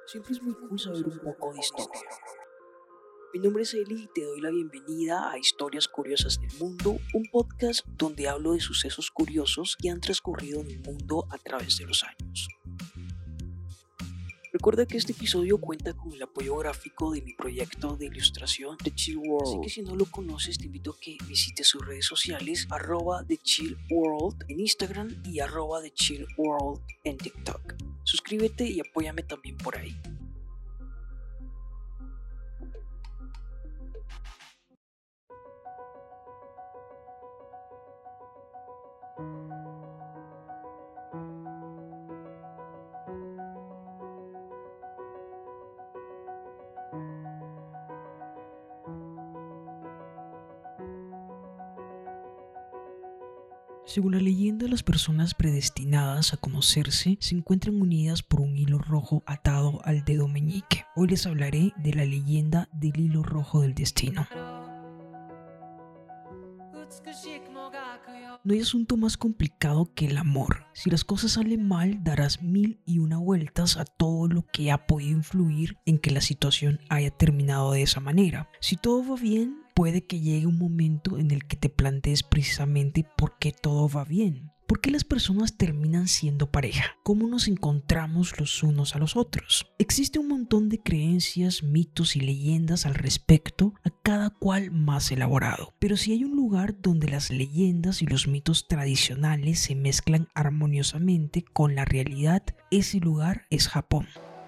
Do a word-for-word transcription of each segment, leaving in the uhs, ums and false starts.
Siempre es muy cool saber un poco de historia. Mi nombre es Eli y te doy la bienvenida a Historias Curiosas del Mundo, un podcast donde hablo de sucesos curiosos que han transcurrido en el mundo a través de los años. Recuerda que este episodio cuenta con el apoyo gráfico de mi proyecto de ilustración The Chill World, así que si no lo conoces te invito a que visites sus redes sociales arroba The Chill World en Instagram y arroba The Chill World en TikTok. Suscríbete y apóyame también por ahí. Según la leyenda, las personas predestinadas a conocerse se encuentran unidas por un hilo rojo atado al dedo meñique. Hoy les hablaré de la leyenda del hilo rojo del destino. No hay asunto más complicado que el amor. Si las cosas salen mal, darás mil y una vueltas a todo lo que ha podido influir en que la situación haya terminado de esa manera. Si todo va bien, puede que llegue un momento en el que te plantees precisamente por qué todo va bien. ¿Por qué las personas terminan siendo pareja? ¿Cómo nos encontramos los unos a los otros? Existe un montón de creencias, mitos y leyendas al respecto, a cada cual más elaborado. Pero si hay un lugar donde las leyendas y los mitos tradicionales se mezclan armoniosamente con la realidad, ese lugar es Japón.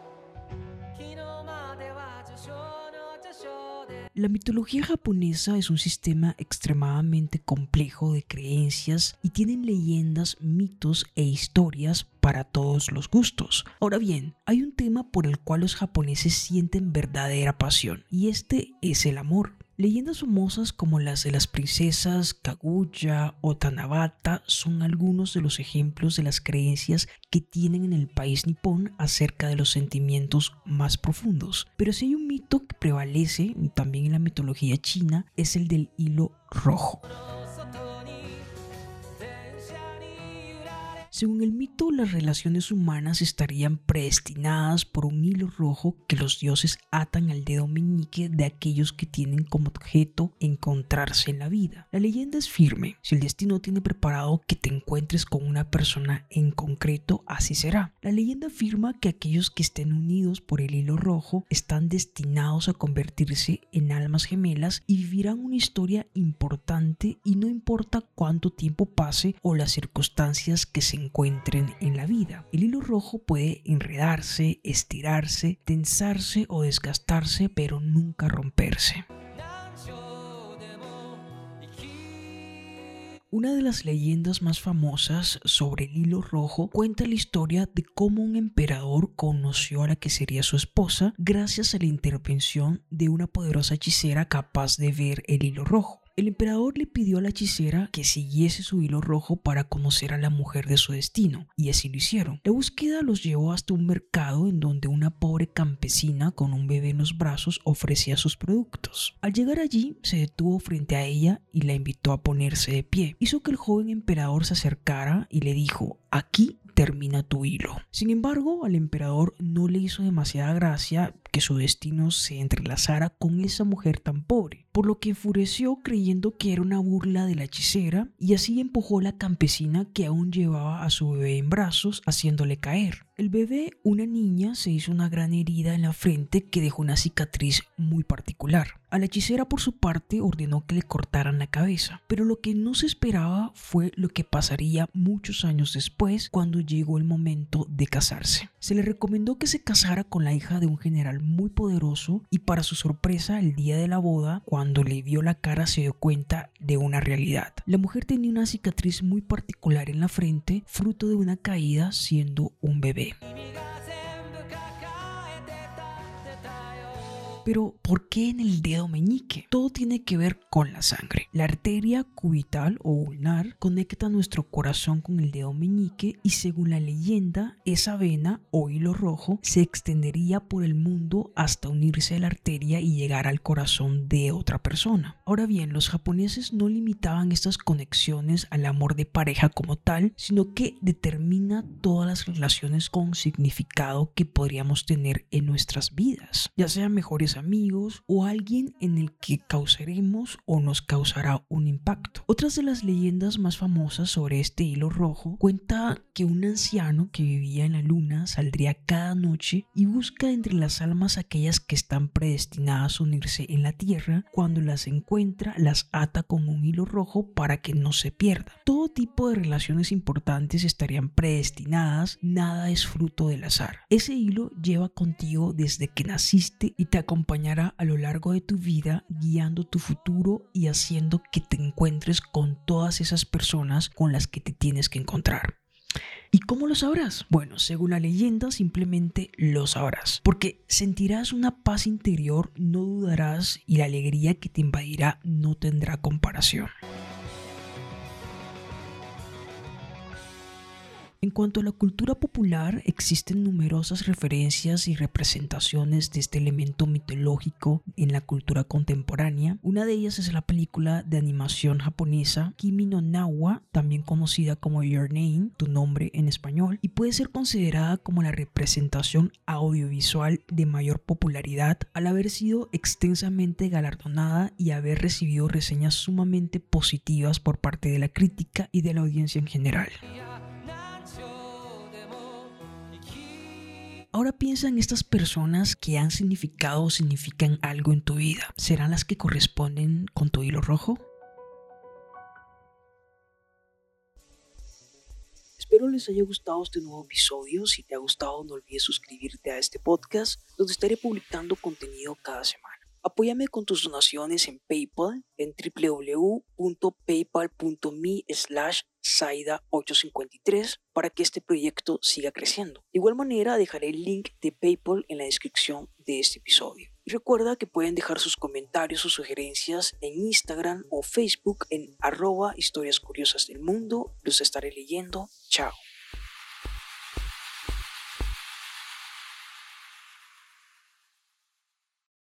La mitología japonesa es un sistema extremadamente complejo de creencias y tienen leyendas, mitos e historias para todos los gustos. Ahora bien, hay un tema por el cual los japoneses sienten verdadera pasión y este es el amor. Leyendas famosas como las de las princesas Kaguya o Tanabata son algunos de los ejemplos de las creencias que tienen en el país nipón acerca de los sentimientos más profundos. Pero si hay un mito que prevalece también en la mitología china, es el del hilo rojo. Según el mito, las relaciones humanas estarían predestinadas por un hilo rojo que los dioses atan al dedo meñique de aquellos que tienen como objeto encontrarse en la vida. La leyenda es firme. Si el destino tiene preparado que te encuentres con una persona en concreto, así será. La leyenda afirma que aquellos que estén unidos por el hilo rojo están destinados a convertirse en almas gemelas y vivirán una historia importante y no importa cuánto tiempo pase o las circunstancias que se encuentren en la vida. El hilo rojo puede enredarse, estirarse, tensarse o desgastarse, pero nunca romperse. Una de las leyendas más famosas sobre el hilo rojo cuenta la historia de cómo un emperador conoció a la que sería su esposa gracias a la intervención de una poderosa hechicera capaz de ver el hilo rojo. El emperador le pidió a la hechicera que siguiese su hilo rojo para conocer a la mujer de su destino, y así lo hicieron. La búsqueda los llevó hasta un mercado en donde una pobre campesina con un bebé en los brazos ofrecía sus productos. Al llegar allí, se detuvo frente a ella y la invitó a ponerse de pie. Hizo que el joven emperador se acercara y le dijo: «Aquí termina tu hilo». Sin embargo, al emperador no le hizo demasiada gracia que su destino se entrelazara con esa mujer tan pobre, por lo que enfureció creyendo que era una burla de la hechicera y así empujó a la campesina que aún llevaba a su bebé en brazos, haciéndole caer. El bebé, una niña, se hizo una gran herida en la frente que dejó una cicatriz muy particular. A la hechicera, por su parte, ordenó que le cortaran la cabeza, pero lo que no se esperaba fue lo que pasaría muchos años después, cuando llegó el momento de casarse. Se le recomendó que se casara con la hija de un general muy poderoso y, para su sorpresa, el día de la boda, cuando le vio la cara, se dio cuenta de una realidad. La mujer tenía una cicatriz muy particular en la frente, fruto de una caída siendo un bebé. Pero, ¿por qué en el dedo meñique? Todo tiene que ver con la sangre. La arteria cubital o ulnar conecta nuestro corazón con el dedo meñique y según la leyenda, esa vena o hilo rojo se extendería por el mundo hasta unirse a la arteria y llegar al corazón de otra persona. Ahora bien, los japoneses no limitaban estas conexiones al amor de pareja como tal, sino que determina todas las relaciones con significado que podríamos tener en nuestras vidas, ya sean mejores amigos o alguien en el que causaremos o nos causará un impacto. Otras de las leyendas más famosas sobre este hilo rojo cuenta que un anciano que vivía en la luna saldría cada noche y busca entre las almas aquellas que están predestinadas a unirse en la tierra. Cuando las encuentra, las ata con un hilo rojo para que no se pierdan. Todo tipo de relaciones importantes estarían predestinadas, nada es fruto del azar. Ese hilo lleva contigo desde que naciste y te acompañará a lo largo de tu vida, guiando tu futuro y haciendo que te encuentres con todas esas personas con las que te tienes que encontrar. ¿Y cómo lo sabrás? Bueno, según la leyenda, simplemente lo sabrás, porque sentirás una paz interior, no dudarás y la alegría que te invadirá no tendrá comparación. En cuanto a la cultura popular, existen numerosas referencias y representaciones de este elemento mitológico en la cultura contemporánea. Una de ellas es la película de animación japonesa Kimi no Na wa, también conocida como Your Name, tu nombre en español, y puede ser considerada como la representación audiovisual de mayor popularidad al haber sido extensamente galardonada y haber recibido reseñas sumamente positivas por parte de la crítica y de la audiencia en general. Ahora piensa en estas personas que han significado o significan algo en tu vida. ¿Serán las que corresponden con tu hilo rojo? Espero les haya gustado este nuevo episodio. Si te ha gustado, no olvides suscribirte a este podcast, donde estaré publicando contenido cada semana. Apóyame con tus donaciones en PayPal en w w w punto paypal punto me slash saida ocho cinco tres para que este proyecto siga creciendo. De igual manera, dejaré el link de PayPal en la descripción de este episodio. Y recuerda que pueden dejar sus comentarios o sugerencias en Instagram o Facebook en arroba historias curiosas del mundo. Los estaré leyendo. Chao.